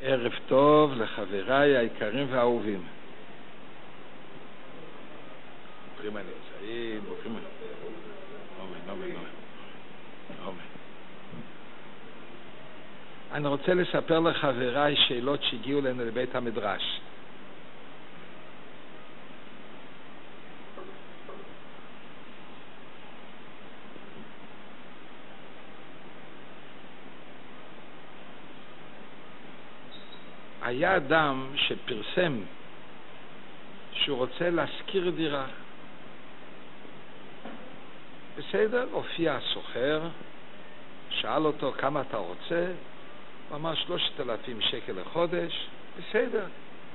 ערב טוב לחבריי היקרים והאהובים. ברוכים הנמצאים, ברוכים הנמצאים. אני רוצה לספר לחבריי שאלות שהגיעו אלינו לבית המדרש. היה אדם שפרסם שהוא רוצה להשכיר דירה. בסדר, הופיע הסוחר, שאל אותו כמה אתה רוצה, הוא אמר 3,000 שקל לחודש, בסדר.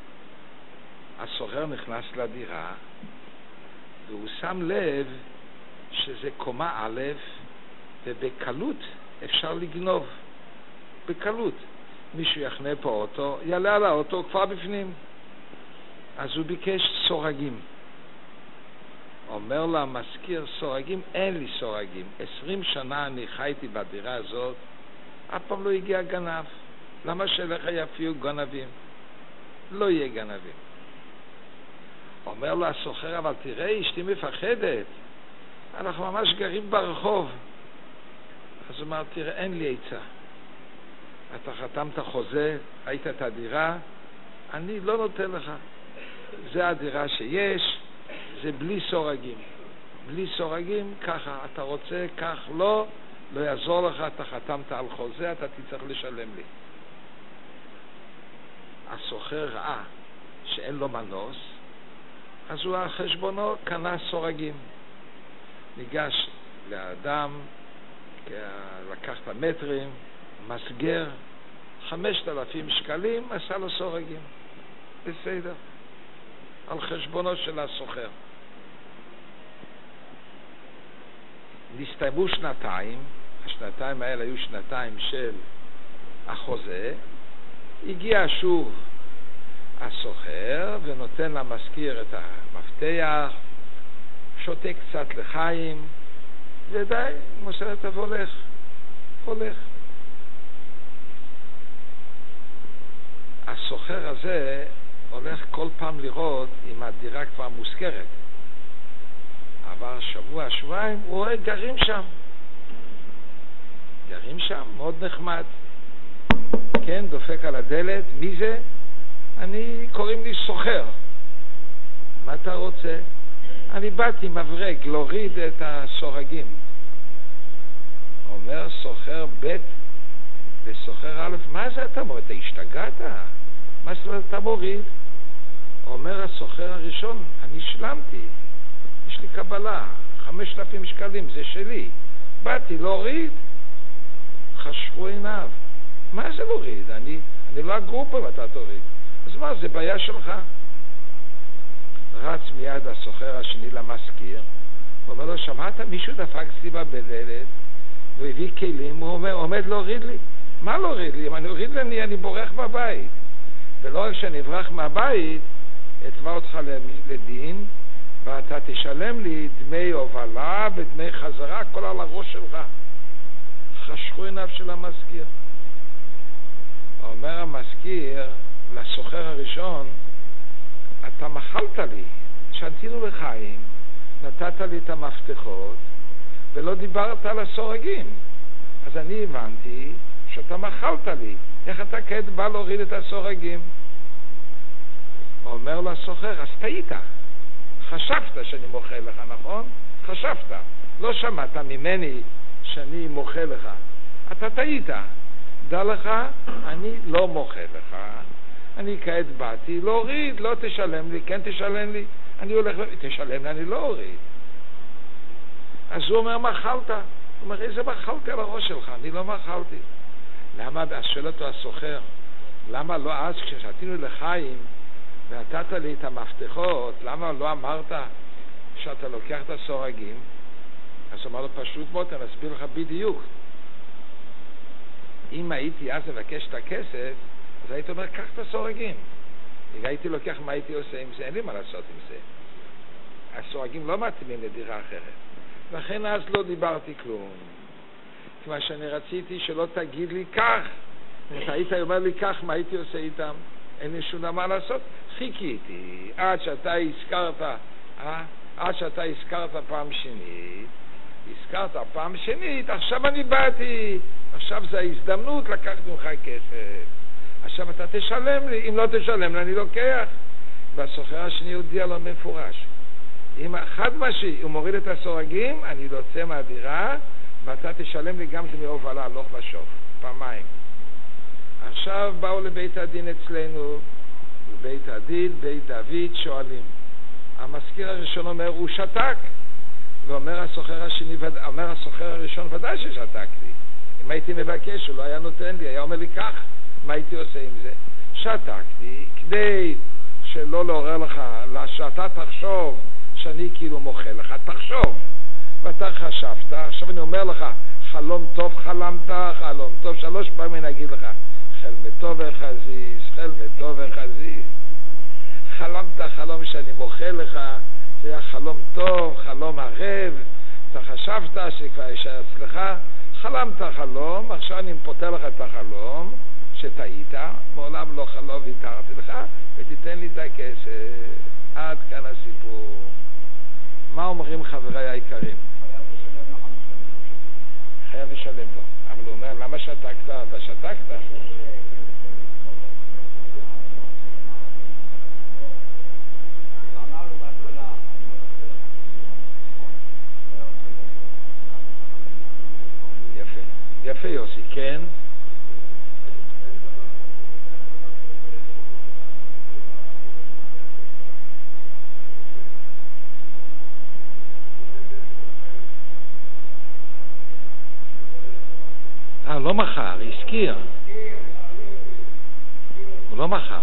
הסוחר נכנס לדירה והוא שם לב שזה קומה א' ובקלות אפשר לגנוב, בקלות. מישהו יחנה פה אוטו, יעלה על האוטו כבר בפנים. אז הוא ביקש סורגים. אומר לה מזכיר, סורגים? אין לי סורגים. 20 שנה אני חייתי בדירה הזאת, אף פעם לא הגיע גנב. למה שלך יפיעו גנבים? לא יהיה גנבים. אומר לה הסוחר, אבל תראה, אשתי מפחדת, אנחנו ממש גרים ברחוב. אז הוא אומר, תראה, אין לי עצה. אתה חתמת חוזה, היית את הדירה, אני לא נותן לך. זה הדירה שיש, זה בלי סורגים. בלי סורגים, ככה, אתה רוצה, כך, לא יעזור לך, אתה חתמת על חוזה, אתה תצטרך לשלם לי. הסוחר ראה שאין לו מנוס, אז הוא על חשבונו קנה סורגים. ניגש לאדם, לקח את המטרים, מסגר, 5,000 שקלים, עשה לו סורגים. בסדר. על חשבונו של הסוחר. נסתיימו שנתיים, השנתיים האלה היו שנתיים של החוזה, הגיע שוב הסוחר ונותן למזכיר את המפתח, שותה קצת לחיים, ודי, מוסר את הולך. הסוחר הזה הולך כל פעם לראות אם הדירה כבר מושכרת. עבר שבוע, שבועיים, הוא רואה גרים שם, מאוד נחמד. כן, דופק על הדלת, מי זה? קוראים לי סוחר. מה אתה רוצה? אני באתי מברג להוריד את הסורגים. אומר סוחר ב' וסוחר א', מה זה אתה מוריד? אתה השתגעת? מה זאת אומרת אתה מוריד? אומר הסוחר הראשון, אני שלמתי, יש לי קבלה, 5,000 שקלים, זה שלי. באתי להוריד, חשכו עיניו. מה זה להוריד? אני לא הגרופה ואתה תוריד. אז מה, זה בעיה שלך? רץ מיד הסוחר השני למזכיר, הוא אומר לו, שמעת? מישהו דפק סביבה בדלת, הוא הביא כלים, הוא עומד להוריד לי. מה להוריד לי? אם אני אוריד אני בורח בבית. ולא רק שאני אברח מהבית, אתבע אותך לדין, ואתה תשלם לי דמי הובלה ודמי חזרה, כל על הראש שלך. חשכו עיניו של המזכיר. אומר המזכיר לסוחר הראשון, אתה מחלת לי, שנתנו לחיים, נתת לי את המפתחות, ולא דיברת על הסורגים. אז אני הבנתי שאתה מחלת לי. איך אתה כעת בא להוריד את הסורגים? אומר לו הסוחר, אז טעית. חשבת שאני מוחה לך, נכון? חשבת. לא שמעת ממני שאני מוחה לך. אתה טעית. דע לך, אני לא מוחה לך. אני כעת באתי להוריד, לא תשלם לי, כן תשלם לי. אני הולך, תשלם לי, אני לא אוריד. אז הוא אומר, מחלת. הוא אומר, איזה מחלתי על הראש שלך? אני לא מחלתי. למה? אז שואל אותו הסוחר, למה לא אז כששתינו לחיים ונתת לי את המפתחות, למה לא אמרת שאתה לוקח את הסורגים? אז הוא אמר לו, פשוט מאוד, אני אסביר לך בדיוק. אם הייתי אז לבקש את הכסף, אז הייתי אומר, קח את הסורגים. אם הייתי לוקח, מה הייתי עושה עם זה? אין לי מה לעשות עם זה. הסורגים לא מתאימים לדירה אחרת. לכן אז לא דיברתי כלום. כיוון שאני רציתי שלא תגיד לי כך, אתה היית אומר לי כך, מה הייתי עושה איתם? אין לי שום דבר לעשות. חיכיתי עד שאתה הזכרת פעם שנית, עכשיו אני באתי, עכשיו זה ההזדמנות לקחת ממך כסף, עכשיו אתה תשלם לי, אם לא תשלם לי אני לוקח. והסוחר השני הודיע לו מפורש, אם חד משי הוא מוריד את הסורגים, אני יוצא מהדירה ואתה תשלם לי גם דמי הובלה הלוך ושוב, פעמיים. עכשיו באו לבית הדין אצלנו, בבית הדין, בית דוד, שואלים. המזכיר הראשון אומר, הוא שתק. ואומר הסוחר הראשון, ודאי ששתקתי. אם הייתי מבקש, הוא לא היה נותן לי, היה אומר לי כך, מה הייתי עושה עם זה? שתקתי, כדי שלא לעורר לך, שאתה תחשוב שאני כאילו מוכל לך, תחשוב. ואתה חשבת, עכשיו אני אומר לך, חלום טוב חלמת, חלום טוב, 3 פעמים אני אגיד לך, חל מטוב וחזיז, חל מטוב וחזיז. חלמת חלום שאני מוכל לך, זה היה חלום טוב, חלום ערב, אתה חשבת שכבר יש אצלך, חלמת חלום, עכשיו אני פותר לך את החלום שטעית, מעולם לא חלום ויתרתי לך, ותיתן לי את הכסף. עד כאן הסיפור. מה אומרים חבריי היקרים? חייב לשלם לו. אבל הוא אומר, למה שתקת? אתה שתקת? יפה יוסי, כן? לא מחר, הזכיר. הוא לא מחר.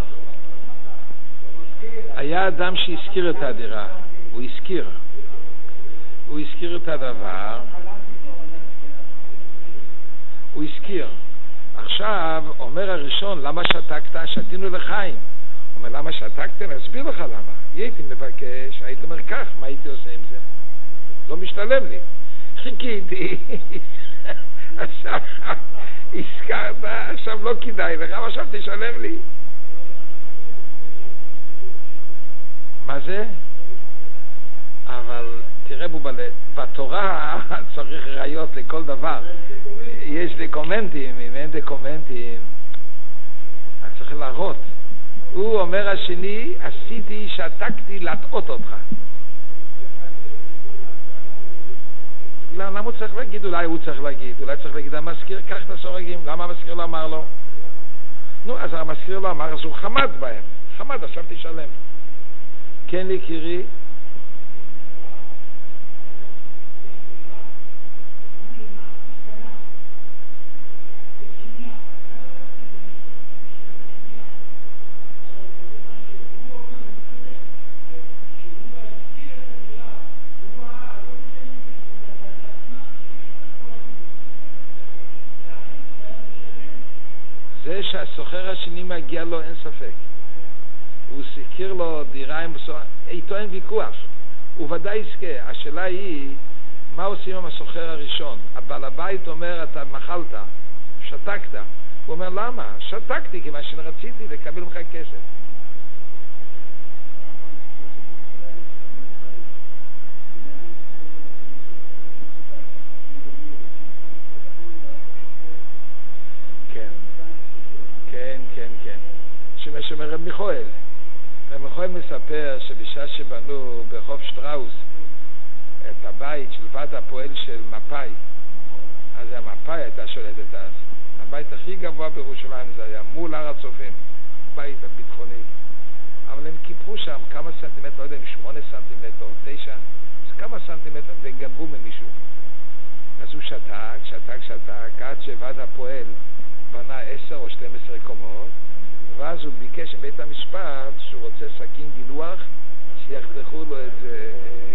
היה אדם שהזכיר את הדירה, הוא הזכיר את הדבר, הוא הזכיר. עכשיו אומר הראשון, למה שתקת? שתינו לחיים. הוא אומר, למה שתקת? אני אסביר לך למה. הייתי מבקש, הייתי אומר כך, מה הייתי עושה עם זה? לא משתלם לי. חיכיתי. עכשיו הזכרת, עכשיו לא כדאי לך, עכשיו תשלם לי. מה זה? אבל תראה בובלה, בתורה צריך ראיות לכל דבר. יש דוקומנטים, אם אין דוקומנטים אני צריך להראות. הוא אומר השני, עשיתי, שתקתי להטעות אותך. למה הוא צריך להגיד? אולי הוא צריך להגיד, אולי צריך להגיד המזכיר, קח את הסורגים. למה המזכיר לא אמר לו? נו, אז המזכיר לא אמר, אז הוא חמד בהם. חמד, עכשיו תשלם. כן יקירי? זה שהסוחר השני מגיע לו, אין ספק. הוא סיכיר לו דירה עם איתו אין ויכוח, הוא ודאי יזכה. השאלה היא, מה עושים עם הסוחר הראשון? הבעל הבית אומר, אתה מחלת, שתקת. הוא אומר, למה? שתקתי, כיוון שרציתי לקבל ממך כסף. כן. שמר רב מיכאל. רב מיכאל מספר שבשעה שבנו ברחוב שטראוס את הבית של ועד הפועל של מפאי, אז המפאי הייתה שולטת אז. הבית הכי גבוה בירושלים זה היה מול הר הצופים, בית הביטחוני. אבל הם קיפרו שם כמה סנטימטר, לא יודע אם 8 סנטימטר או 9, אז כמה סנטימטר, וגנבו ממישהו. אז הוא שתק, עד שוועד הפועל בנה 10 או 12 קומות, ואז הוא ביקש עם בית המשפט שהוא רוצה סכין גילוח שיחתכו לו את זה.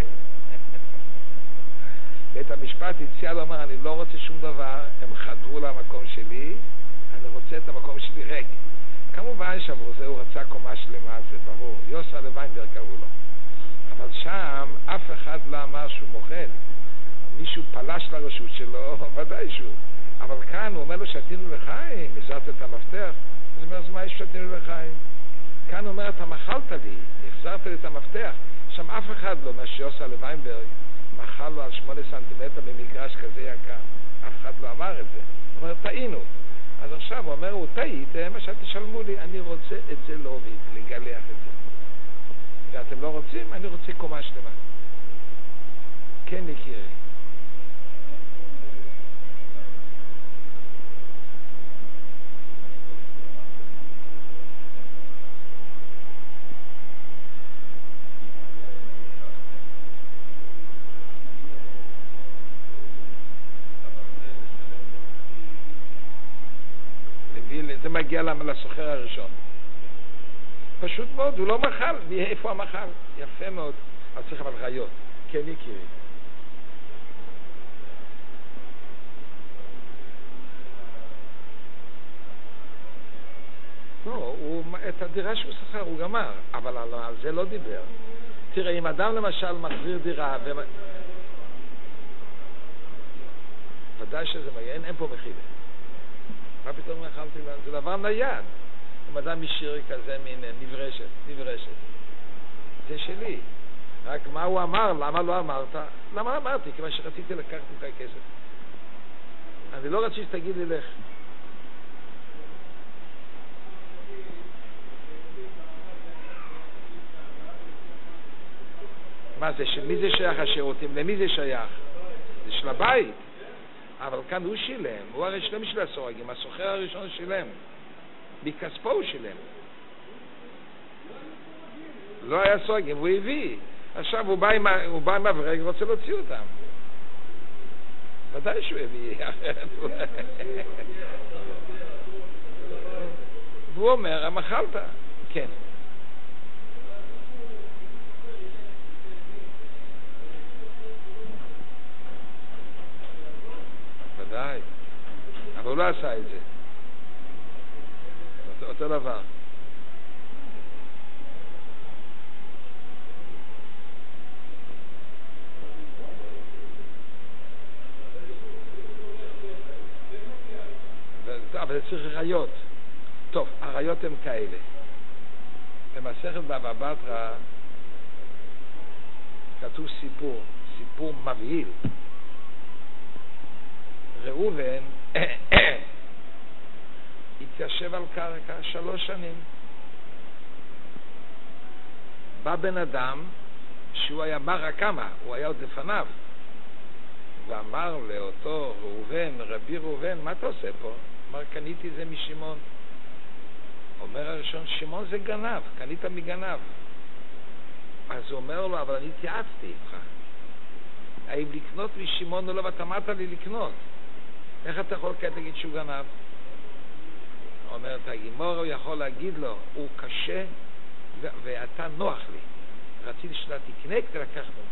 בית המשפט הציע לו, אמר, אני לא רוצה שום דבר, הם חדרו למקום שלי, אני רוצה את המקום שלי ריק. כמובן שעבור זה הוא רצה קומה שלמה, זה ברור, יוסר לויינברג קראו לו. אבל שם אף אחד לא אמר שהוא מוכל. מישהו פלש לרשות שלו, ודאי שהוא. אבל כאן הוא אומר לו שתינו לחיים, החזרת את המפתח. אז הוא אומר, אז מה יש שתינו לחיים? כאן הוא אומר, אתה מחלת לי, החזרת לי את המפתח. שם אף אחד לא, מה שעושה לוויינברג, מחל לו על 8 סנטימטר במגרש כזה יקר. אף אחד לא אמר את זה. הוא אומר, טעינו. אז עכשיו הוא אומר, הוא טעיתם, מה שתשלמו לי, אני רוצה את זה להוביל, לגלח את זה. ואתם לא רוצים? אני רוצה קומה שלמה. כן, יקירי. זה מגיע לסוחר הראשון. פשוט מאוד, הוא לא מחל. איפה המחל? יפה מאוד. אז צריך אבל ראיות. כן, יקירי. לא, את הדירה שהוא שכר הוא גמר, אבל על זה לא דיבר. תראה, אם אדם למשל מחזיר דירה, ודאי שזה מגיע, אין פה מחילה. מה פתאום אכלתי לה? זה דבר נייד. אם אדם משאיר כזה מין נברשת. זה שלי. רק מה הוא אמר? למה לא אמרת? למה אמרתי? כיוון שרציתי לקחת ממך כסף. אני לא רציתי שתגיד לי לך. מה זה? מי זה שייך השירותים? למי זה שייך? זה של הבית. אבל כאן הוא שילם, הוא הרי שלם של הסורגים, הסוחר הראשון שילם, מכספו הוא שילם. לא היה סורגים, הוא הביא. עכשיו הוא בא עם הברג ורוצה להוציא אותם. ודאי שהוא הביא. והוא אומר, המחלת. כן. ודאי. אבל הוא לא עשה את זה. אותו דבר. אבל זה צריך ראיות. טוב, הראיות הן כאלה. במסכת בבא בתרא כתוב סיפור מבהיל. ראובן התיישב על קרקע 3 שנים. בא בן אדם שהוא היה מר כמה, הוא היה עוד לפניו, ואמר לאותו ראובן, רבי ראובן, מה אתה עושה פה? אמר, קניתי זה משמעון. אומר הראשון, שמעון זה גנב, קנית מגנב. אז הוא אומר לו, אבל אני התייעצתי איתך. האם לקנות משמעון או לא, ואתה אמרת לי לקנות. איך אתה יכול להגיד שהוא גנב? אומר את הגימור, הוא יכול להגיד לו, הוא קשה ואתה נוח לי. רציתי שאתה תקנה כדי לקחת ממך.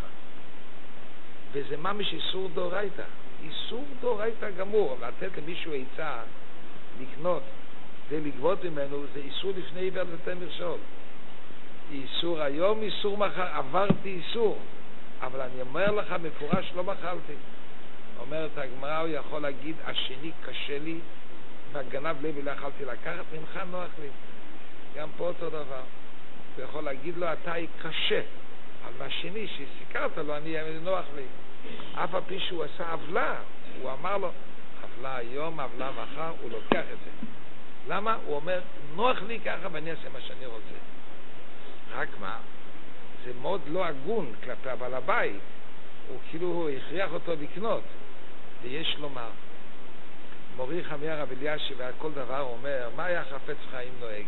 וזה ממש איסור דאורייתא. איסור דאורייתא גמור. לתת למישהו עצה לקנות ולגבות ממנו, זה איסור לפני עיוור ותן מכשול. איסור היום, איסור מחר. עברתי איסור. אבל אני אומר לך מפורש, לא מחלתי. אומרת הגמרא, הוא יכול להגיד, השני קשה לי, והגנב לוי לא יכלתי לקחת, ממך נוח לי. גם פה אותו דבר. הוא יכול להגיד לו, אתה היא קשה. אבל השני שסיכרת לו, אני נוח לי. אף הפי שהוא עשה עוולה, הוא אמר לו, עוולה היום, עוולה מחר, הוא לוקח את זה. למה? הוא אומר, נוח לי ככה ואני אעשה מה שאני רוצה. רק מה? זה מאוד לא הגון כלפי הבעל הבית. הוא כאילו הוא הכריח אותו לקנות. ויש לומר, מורי חמי הרב אלישיב ועל כל דבר הוא אומר, מה היה חפץ חיים נוהג?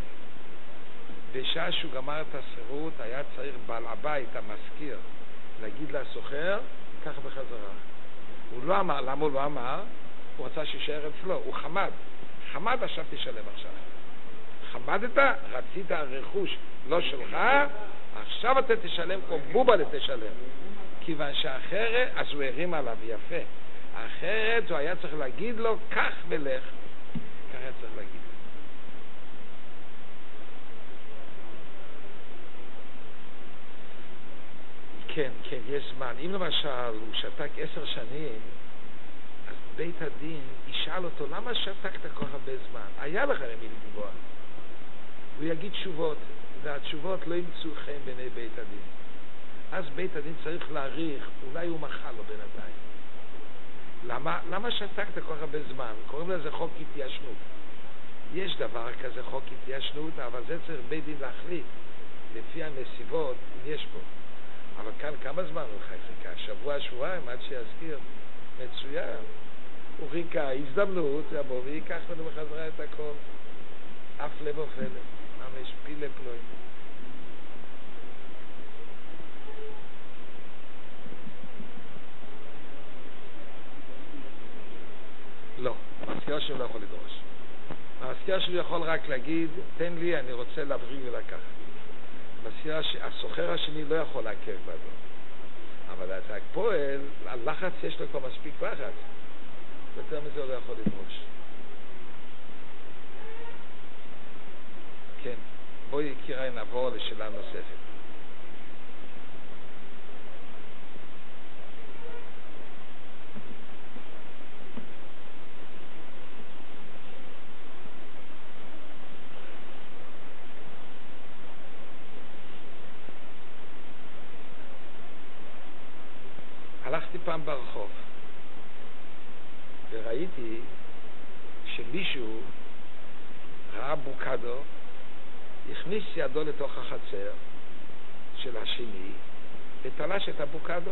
בשעה שהוא גמר את השירות, היה צריך בעל הבית, המזכיר, להגיד לסוחר, ככה בחזרה. הוא לא אמר, למה הוא לא אמר? הוא רצה שישאר אצלו, הוא חמד עכשיו תשלם עכשיו. חמדת, רצית רכוש לא שלך, עכשיו אתה תשלם כמו בובה לתשלם. כיוון שאחרת, אז הוא הרים עליו יפה. אחרת הוא היה צריך להגיד לו, כך ולך. כך היה צריך להגיד. כן, יש זמן. אם למשל הוא שתק 10 שנים, אז בית הדין ישאל אותו, למה שתקת כל הרבה זמן? היה לך למי לתבוע. הוא יגיד תשובות, והתשובות לא ימצאו חן בעיני בית הדין. אז בית הדין צריך להעריך, אולי הוא מחל לו בינתיים. למה שתקת כל הרבה זמן? קוראים לזה חוק התיישנות. יש דבר כזה חוק התיישנות, אבל זה צריך בית דין להחליט, לפי הנסיבות, אם יש פה. אבל כאן כמה זמן הוא חיכה? שבוע, שבועיים, עד שיזכיר. מצוין. הוא חיכה, הזדמנות, יבוא ויקח לנו בחזרה את הכל. אף לב ופלא. ממש פילה פלוי. לא, המזכיר שלי לא יכול לדרוש. המזכיר שלי יכול רק להגיד, תן לי, אני רוצה להבריא ולקחת. הסוחר השני לא יכול לעכב בדו. אבל אתה פועל, הלחץ יש לו כבר מספיק לחץ. יותר מזה הוא לא יכול לדרוש. כן, בואי יקירי נעבור לשאלה נוספת. הלכתי פעם ברחוב וראיתי שמישהו ראה בוקדו, הכניס ידו לתוך החצר של השני ותלש את הבוקדו.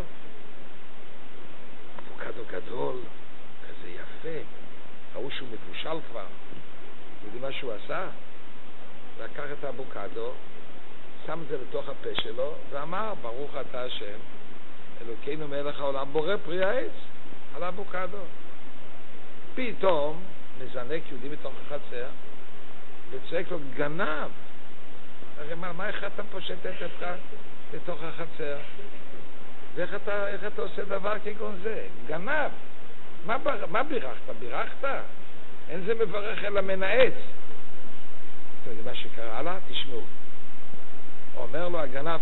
הבוקדו גדול, כזה יפה, ראו שהוא מבושל כבר. יודעים מה שהוא עשה? לקח את הבוקדו, שם את זה לתוך הפה שלו ואמר, ברוך אתה השם אלוקינו מלך העולם בורא פרי העץ על הבוקדו. פתאום מזנק יהודי בתוך החצר וצועק לו, גנב, הרי מה איך אתה פושט את ידך לתוך החצר? ואיך אתה עושה דבר כגון זה? גנב. מה בירכת? בירכת? אין זה מברך אלא מנאץ. אתם יודעים מה שקרה לה? תשמעו. אומר לו הגנב,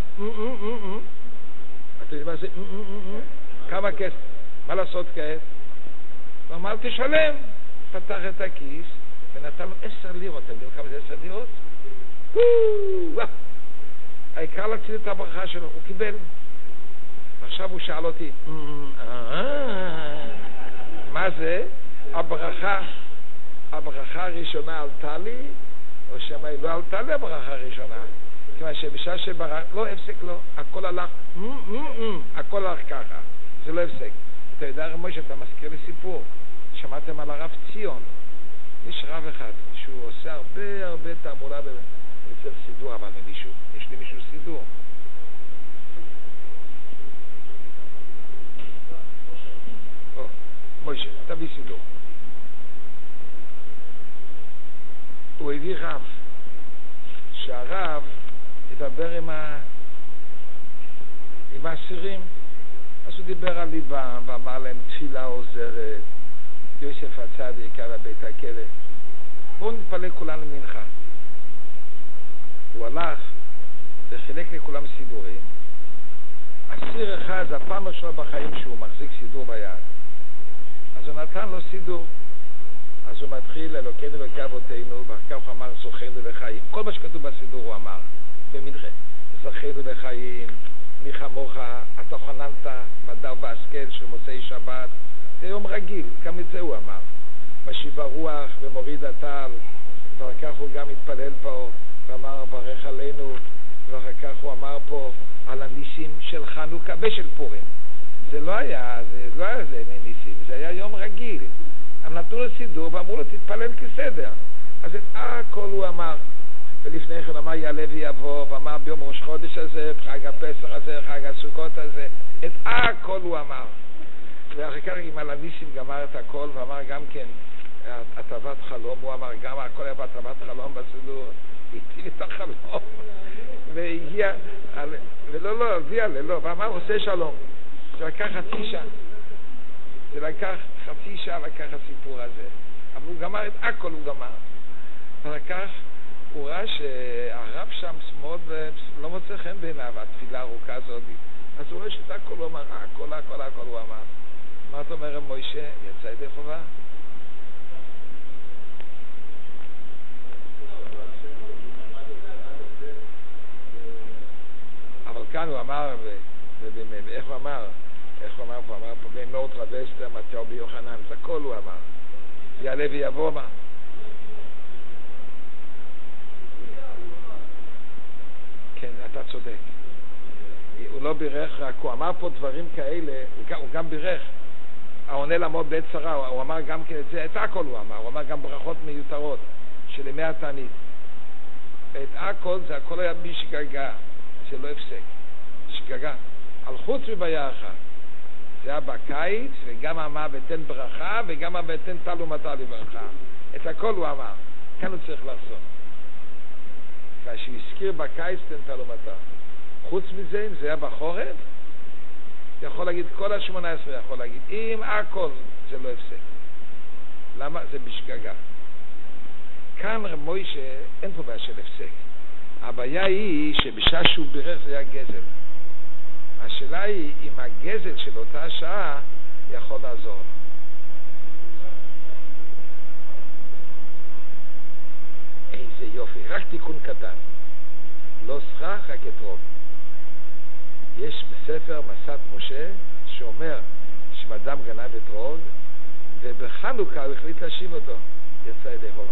אתה יודע מה זה? כמה כסף? מה לעשות כעת? הוא אמר, תשלם. פתח את הכיס ונתן לו 10 לירות. אתם יודעים כמה זה 10 לירות? העיקר להציל את הברכה שלו. הוא קיבל. עכשיו הוא שאל אותי, מה זה? הברכה הראשונה עלתה לי, או שמה היא לא עלתה לי הברכה הראשונה? כיוון שבשעה שברח, לא הפסק לו, הכל הלך, הכל הלך ככה, זה לא הפסק. אתה יודע רמוי שאתה מזכיר לי סיפור, שמעתם על הרב ציון, יש רב אחד שהוא עושה הרבה תעמולה, אני צריך סידור אבל למישהו, יש לי מישהו סידור. מוישה, תביא סידור. הוא הביא רב, שהרב ידבר עם האסירים. אז הוא דיבר על ליבם ואמר להם תפילה עוזרת, יוסף הצדיק על בית הכלא, בואו נתפלל כולנו מנחה. הוא הלך וחילק לכולם סידורים. אסיר אחד, זה הפעם הראשונה בחיים שהוא מחזיק סידור ביד, אז הוא נתן לו סידור. אז הוא מתחיל אלוקינו אלוקי אבותינו, ואחר כך הוא אמר זכינו לחיים. כל מה שכתוב בסידור הוא אמר במנחה, זכינו לחיים, מי כמוך, אתה חננת מדר והשכל של מוצאי שבת. זה יום רגיל, גם את זה הוא אמר. משיב הרוח ומוריד הטל, ואחר כך הוא גם התפלל פה ואמר ברך עלינו, ואחר כך הוא אמר פה על הניסים של חנוכה ושל פורים. זה לא היה זה ניסים, זה היה יום רגיל. הם נתנו לו סידור ואמרו לו תתפלל כסדר. אז את הכל הוא אמר. ולפני כן אמר יעלה ויבוא, ואמר ביום ראש חודש הזה, חג הפסח הזה, חג הסוכות הזה, את הכל הוא אמר. ואחר כך עם על הניסים גמר את הכל, ואמר גם כן הטבת חלום, הוא אמר גם הכל היה בהטבת חלום בסידור, היטיב את החלום. והגיע, ולא, הביאה ללא, ואמר עושה שלום. זה לקח חצי שעה. זה לקח חצי שעה לקח הסיפור הזה. אבל הוא גמר את הכל, הוא גמר. אחר כך הוא ראה שהרב שם מאוד לא מוצא חן בעיניו, התפילה הארוכה הזאת. אז הוא רואה שאת הכל הוא אמר, הכל הוא אמר. מה אתה אומר מוישה? יצא ידי חובה? אבל כאן הוא אמר, ואיך הוא אמר? איך הוא אמר פה? אמר פה במאות רבסטר, מתאו ביוחנן, זה הכל הוא אמר. יעלה ויבוא מה? כן, אתה צודק. הוא לא בירך, רק הוא אמר פה דברים כאלה, הוא גם בירך. העונה לעמוד בעת צרה, הוא אמר גם כן את זה, את הכל הוא אמר. הוא אמר גם ברכות מיותרות של ימי התענית. את הכל, זה הכל היה בשגגה, שלא הפסק. שגגה. על חוץ מבעיה אחת. זה היה בקיץ, וגם אמר ותן ברכה, וגם אמר ותן טל ומטר לברכה. את הכל הוא אמר. כאן הוא צריך לחזור. כשהוא הזכיר בקיץ תן טל ומטר. חוץ מזה, אם זה היה בחורף, יכול להגיד, כל ה-18 יכול להגיד, אם הכל זה לא הפסק. למה? זה בשגגה. כאן רב מוישה, אין פה בעיה של הפסק. הבעיה היא שבשעה שהוא בירך זה היה גזל. השאלה היא אם הגזל של אותה שעה יכול לעזור. איזה יופי, רק תיקון קטן. לא שכח, רק אתרוג. יש בספר מסעת משה שאומר שאדם גנב אתרוג, ובחנוכה הוא החליט להשיב אותו. יצא ידי חובה.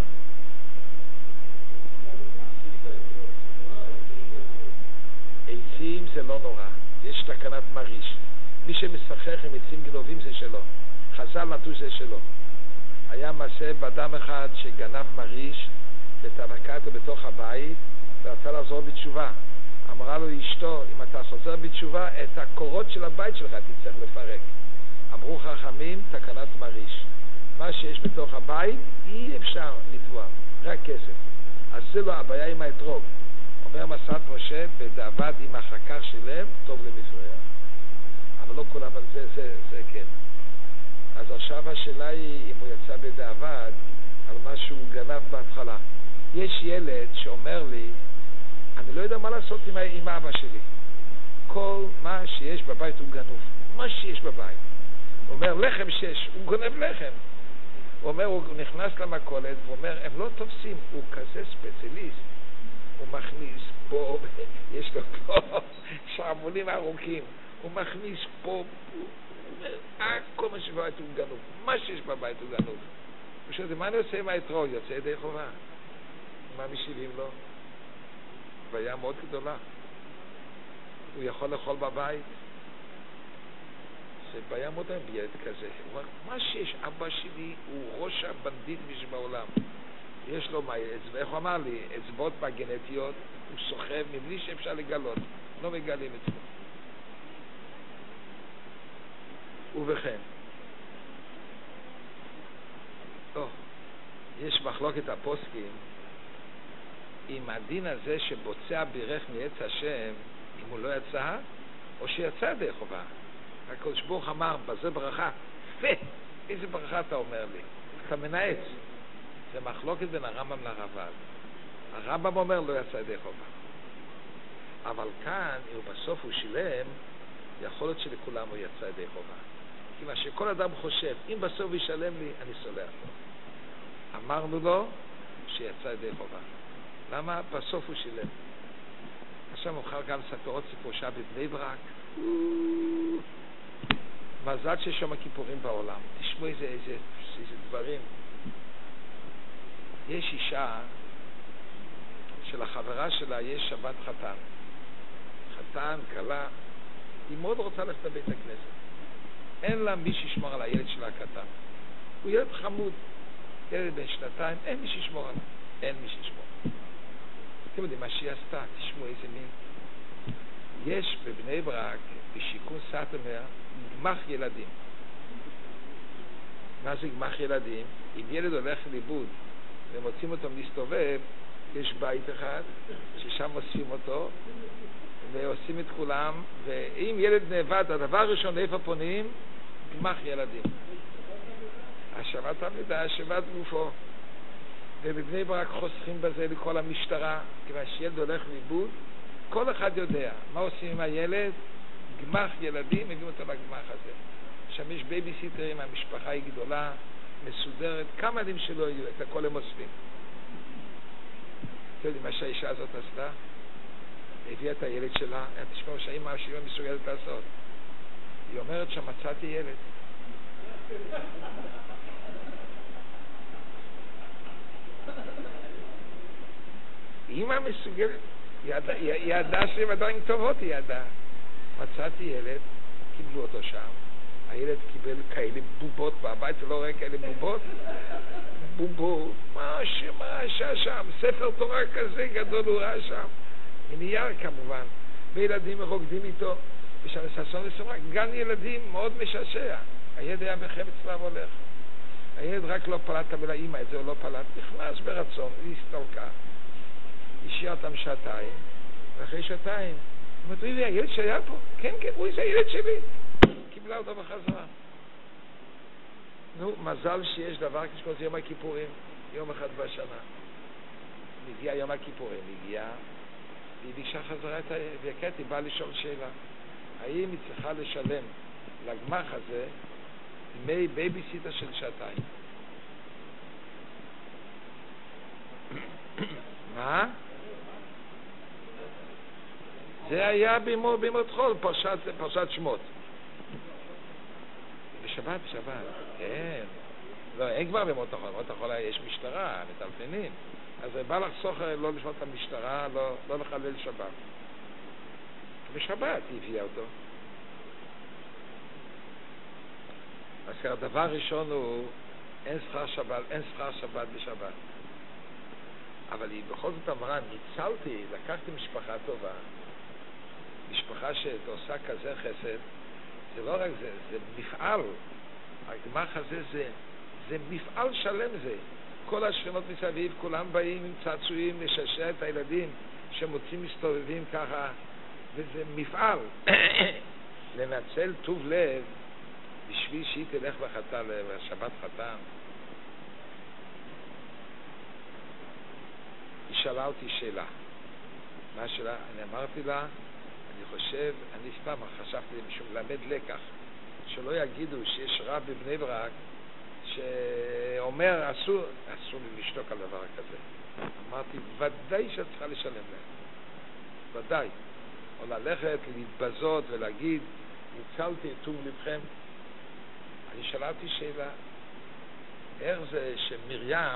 עצים זה לא נורא. יש תקנת מריש. מי שמשחק עם עצים גנובים זה שלו. חז"ל נטו זה שלו. היה מעשה באדם אחד שגנב מריש ותבקע אותו בתוך הבית ורצה לחזור בתשובה. אמרה לו אשתו, אם אתה חוזר בתשובה, את הקורות של הבית שלך תצטרך לפרק. אמרו חכמים, תקנת מריש. מה שיש בתוך הבית אי אפשר לתבוע, רק כסף. אז זה לא הבעיה עם האתרוג. אומר מסעת משה, בדאבד עם החכר שלם, טוב למפרח. אבל לא כולם על זה כן. אז עכשיו השאלה היא, אם הוא יצא בדאבד, על מה שהוא גנב בהתחלה. יש ילד שאומר לי, אני לא יודע מה לעשות עם אבא שלי. כל מה שיש בבית הוא גנוב. מה שיש בבית. הוא אומר, לחם 6, הוא גונב לחם. הוא אומר, הוא נכנס למכולת, והוא אומר, הם לא תופסים, הוא כזה ספציאליסט. הוא מכניס פה, יש לו פה שעמונים ארוכים, הוא מכניס פה, הוא אומר, כל מה שבבית הוא גנוב, מה שיש בבית הוא גנוב. הוא שואל, מה אני עושה עם האתרוג? יוצא ידי חובה. מה משיבים לו? בעיה מאוד גדולה. הוא יכול לאכול בבית. זה בעיה מאוד בילד כזה. הוא אומר, מה שיש, אבא שלי הוא ראש הבנדיט שבעולם. יש לו מה, איך הוא אמר לי, אצבעות מגנטיות, הוא סוחב מבלי שאפשר לגלות, לא מגלים את זה. ובכן, יש מחלוקת הפוסקים, עם הדין הזה שבוצע בירך מעץ השם, אם הוא לא יצא, או שיצא ידי חובה. הקדוש ברוך אמר, בזה ברכה, איזה ברכה אתה אומר לי? אתה מנעץ. זה מחלוקת בין הרמב"ם לרב"ד. הרמב"ם אומר לא יצא ידי חובה. אבל כאן, אם בסוף הוא שילם, יכול להיות שלכולם הוא יצא ידי חובה. כי מה שכל אדם חושב, אם בסוף הוא ישלם לי, אני סולח לו. אמרנו לו שיצא ידי חובה. למה? בסוף הוא שילם. עכשיו נוכל גם לספר עוד סיפור שעה בבני ברק. מזל שיש שם כיפורים בעולם. תשמעו איזה דברים. יש אישה שלחברה שלה יש שבת חתן. חתן, קלה. היא מאוד רוצה ללכת לבית הכנסת. אין לה מי שישמור על הילד שלה הקטן. הוא ילד חמוד. ילד בן 2, אין מי שישמור עליו. אין מי שישמור. אתם יודעים מה שהיא עשתה? תשמעו איזה מין. יש בבני ברק, בשיקון סאטמר, גמח ילדים. מה זה גמח ילדים? אם ילד הולך לאיבוד ומוצאים אותו להסתובב, יש בית אחד ששם עושים אותו ועושים את כולם, ואם ילד נאבד, הדבר הראשון לאיפה פונים? גמח ילדים. השבת עמידה, השבת גופו. ובבני ברק חוסכים בזה לכל המשטרה, כיוון שילד הולך לאיבוד, כל אחד יודע מה עושים עם הילד, גמח ילדים, מביאים אותו לגמח הזה. שם יש בייביסיטרים, המשפחה היא גדולה, מסודרת, כמה ילדים שלא יהיו, את הכל הם אוספים. אתם יודעים מה שהאישה הזאת עשתה? הביאה את הילד שלה, תשמעו שהאימא שהיא מסוגלת לעשות. היא אומרת שמצאתי ילד. אימא מסוגלת, היא ידעה שהם עדיין טובות, היא ידעה. מצאתי ילד, קיבלו אותו שם. הילד קיבל כאלה בובות בבית, לא רואה כאלה בובות? בובות, מה שם? ספר תורה כזה גדול הוא ראה שם. מנייר כמובן. וילדים רוקדים איתו. ושם ששון ושמחה, גן ילדים מאוד משעשע. הילד היה בחפץ לב הולך. הילד רק לא פלט את המילה אמא, את זה הוא לא פלט. נכנס ברצון, היא הסתלקה. השאיר אותם שעתיים, ואחרי שעתיים, הוא אומר, לי, הילד שהיה פה? כן, הוא זה הילד שלי. קיבלה אותו בחזרה. נו, מזל שיש דבר כשכל זה יום הכיפורים, יום אחד בשנה. הגיע יום הכיפורים, הגיעה, והיא ביקשה חזרה את הילד, והקטי באה לשאול שאלה. האם היא צריכה לשלם לגמח הזה דמי בייביסיטר של שעתיים? מה? זה היה בימות חול, פרשת שמות. בשבת. כן. לא, אין כבר בימות החול. בימות החול יש משטרה, מטלפנים. אז בא לחסוך לא לשמות את המשטרה, לא לחלל שבת. בשבת היא הביאה אותו. אז הדבר הראשון הוא, אין שכר שבת בשבת. אבל היא בכל זאת אמרה, ניצלתי, לקחתי משפחה טובה, משפחה שעושה כזה חסד, זה לא רק זה, זה מפעל. הגמח הזה זה מפעל שלם זה. כל השכנות מסביב, כולם באים עם צעצועים לששע את הילדים שמוצאים מסתובבים ככה, וזה מפעל. לנצל טוב לב בשביל שהיא תלך בשבת חתן. היא שאלה אותי שאלה. מה השאלה? אני אמרתי לה, אני סתם חשבתי משום למד לקח, שלא יגידו שיש רב בבני ברק שאומר אסור לי לשתוק על דבר כזה. אמרתי, ודאי שאת צריכה לשלם להם. ודאי. או ללכת, להתבזות ולהגיד, ניצלתי את טוב לבכם. אני שאלתי שאלה, איך זה שמרים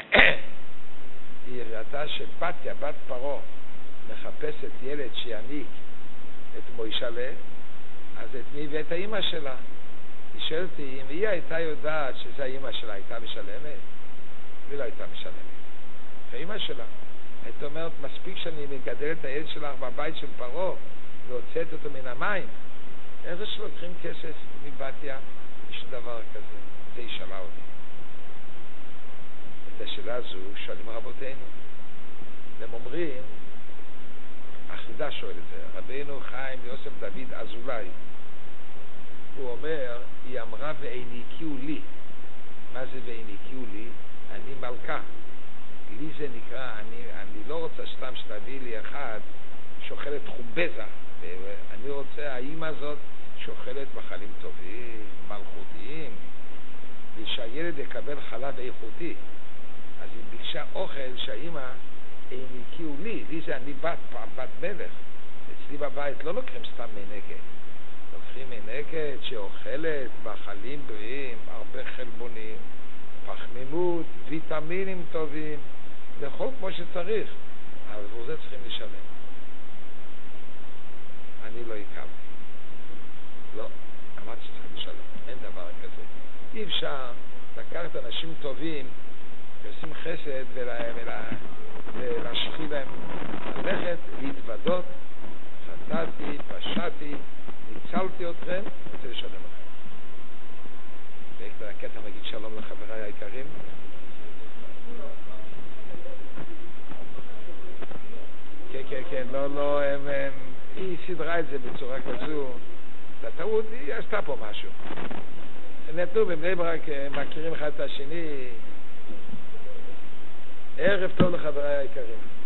היא ראתה שבתיה, בת פרו, מחפשת ילד שיעניק את מוישלה, אז את מי ואת האמא שלה. היא שאלתי, אם היא הייתה יודעת שזה האמא שלה, הייתה משלמת? והיא לא הייתה משלמת. האמא שלה. היית אומרת, מספיק שאני מגדל את הילד שלך בבית של פרו, והוצאת אותו מן המים. איך זה שלוקחים כסף מבתיה? יש דבר כזה. זה היא שאלה אותי. את השאלה הזו שואלים רבותינו. הם אומרים, החידה שואל את זה, רבינו חיים יוסף דוד אזולאי, הוא אומר, היא אמרה והעניקו לי. מה זה והעניקו לי? אני מלכה. לי זה נקרא, אני לא רוצה סתם שתביא לי אחד שאוכלת חומבזה, אני רוצה, האמא הזאת שאוכלת מחלים טובים, מלכותיים, ושהילד יקבל חלב איכותי. אז היא ביקשה אוכל שהאמא העניקו לי זה אני בת מלך. אצלי בבית לא לוקחים סתם מנקת, לוקחים מנקת שאוכלת מחלים בריאים, הרבה חלבונים, פחמימות, ויטמינים טובים, לאכול כמו שצריך, אבל עבור זה צריכים לשלם. אני לא הקמתי, לא, אמרתי שצריכים לשלם, אין דבר כזה. אי אפשר לקחת אנשים טובים ועושים חסד ולהשחיל להם, ללכת, להתוודות, חטאתי, פשעתי, ניצלתי אתכם, רוצה לשלם לכם. והקטע מגיד שלום לחבריי היקרים. כן, לא, היא סדרה את זה בצורה כזו, בטעות היא עשתה פה משהו. נתנו בבני ברק, מכירים אחד את השני. ערב טוב לחבריי היקרים.